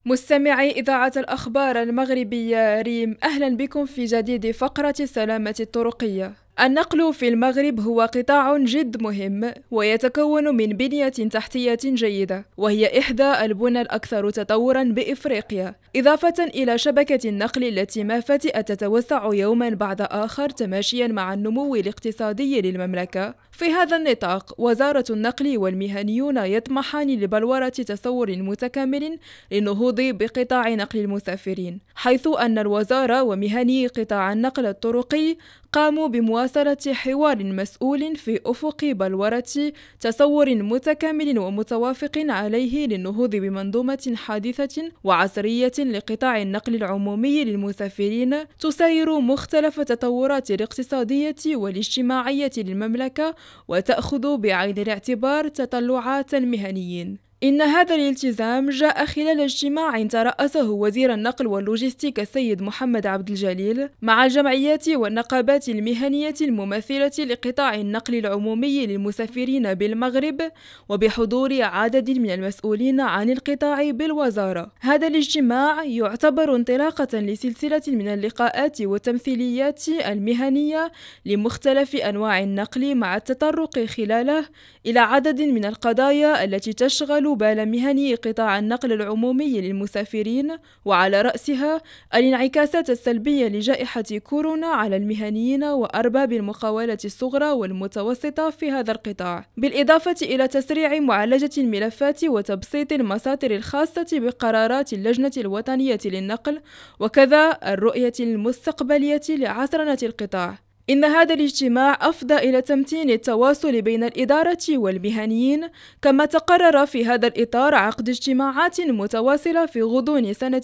مستمعي إذاعة الأخبار المغربية ريم، أهلا بكم في جديد فقرة السلامة الطرقية. النقل في المغرب هو قطاع جد مهم ويتكون من بنية تحتية جيدة، وهي إحدى البنى الأكثر تطورا بإفريقيا، إضافة إلى شبكة النقل التي ما فتئت تتوسع يوما بعد آخر تماشيا مع النمو الاقتصادي للمملكة. في هذا النطاق وزارة النقل والمهنيون يطمحان لبلورة تصور متكامل للنهوض بقطاع نقل المسافرين، حيث أن الوزارة ومهني قطاع النقل الطرقي قاموا بمواصلة حوار مسؤول في أفق بلورة تصور متكامل ومتوافق عليه للنهوض بمنظومة حديثة وعصرية لقطاع النقل العمومي للمسافرين تساير مختلف التطورات الاقتصادية والاجتماعية للمملكة وتأخذ بعين الاعتبار تطلعات المهنيين. إن هذا الالتزام جاء خلال اجتماع ترأسه وزير النقل واللوجستيك السيد محمد عبد الجليل مع الجمعيات والنقابات المهنية الممثلة لقطاع النقل العمومي للمسافرين بالمغرب، وبحضور عدد من المسؤولين عن القطاع بالوزارة. هذا الاجتماع يعتبر انطلاقة لسلسلة من اللقاءات والتمثيليات المهنية لمختلف أنواع النقل، مع التطرق خلاله إلى عدد من القضايا التي تشغل بال مهني قطاع النقل العمومي للمسافرين، وعلى رأسها الانعكاسات السلبية لجائحة كورونا على المهنيين وأرباب المقاولة الصغرى والمتوسطة في هذا القطاع، بالإضافة إلى تسريع معالجة الملفات وتبسيط المساطر الخاصة بقرارات اللجنة الوطنية للنقل، وكذا الرؤية المستقبلية لعصرنة القطاع. إن هذا الاجتماع أفضى إلى تمتين التواصل بين الإدارة والمهنيين، كما تقرر في هذا الإطار عقد اجتماعات متواصلة في غضون سنة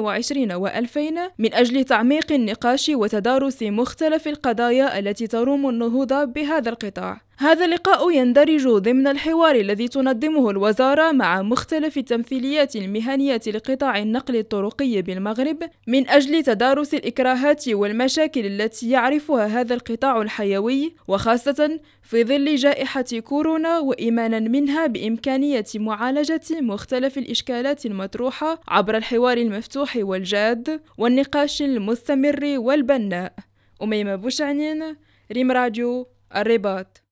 22 و2000 من أجل تعميق النقاش وتدارس مختلف القضايا التي تروم النهوض بهذا القطاع. هذا اللقاء يندرج ضمن الحوار الذي تنظمه الوزارة مع مختلف التمثيليات المهنية لقطاع النقل الطرقي بالمغرب من أجل تدارس الإكراهات والمشاكل التي يعرفها هذا القطاع الحيوي، وخاصة في ظل جائحة كورونا، وإيمانا منها بإمكانية معالجة مختلف الإشكالات المطروحة عبر الحوار المفتوح والجاد والنقاش المستمر والبناء. أميمة بوشعنين، ريم راديو، الرباط.